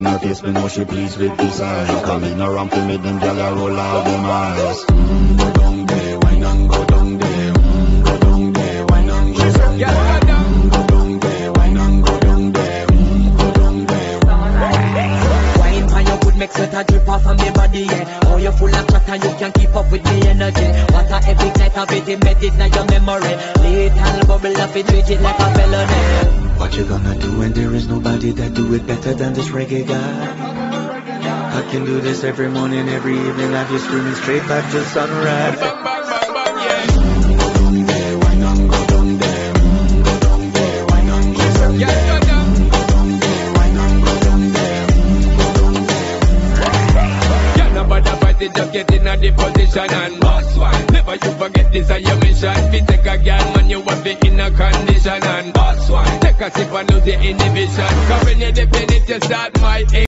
her face, me know she pleased with this eye. Come in around to me, them gyal a roll out them eyes. Go down there, wine and go down there. Go down there, wine and go down there. Go down there, wine and go down there. Go down there. Wine for your good make sweat a drip off of me body, yeah. Oh, you're full of chatter, you can't keep up with me energy. What a epic night of it, embedded in your memory. Little bubble up, it treat it like a felony. What you gonna do when there is nobody that do it better than this reggae guy? I can do this every morning, every evening, have you screaming straight back till sunrise. Go down there, wine and go down there. Go down there, wine and go down there. Go down there, wine and go down there. Go down there. Yeah, nobody fight it, just get in a the position and boss one. Never you forget this is your mission. If you take a girl, man, you want be in a condition and boss one. Take a sip and lose your inhibition. Cause when you dip in it, you start my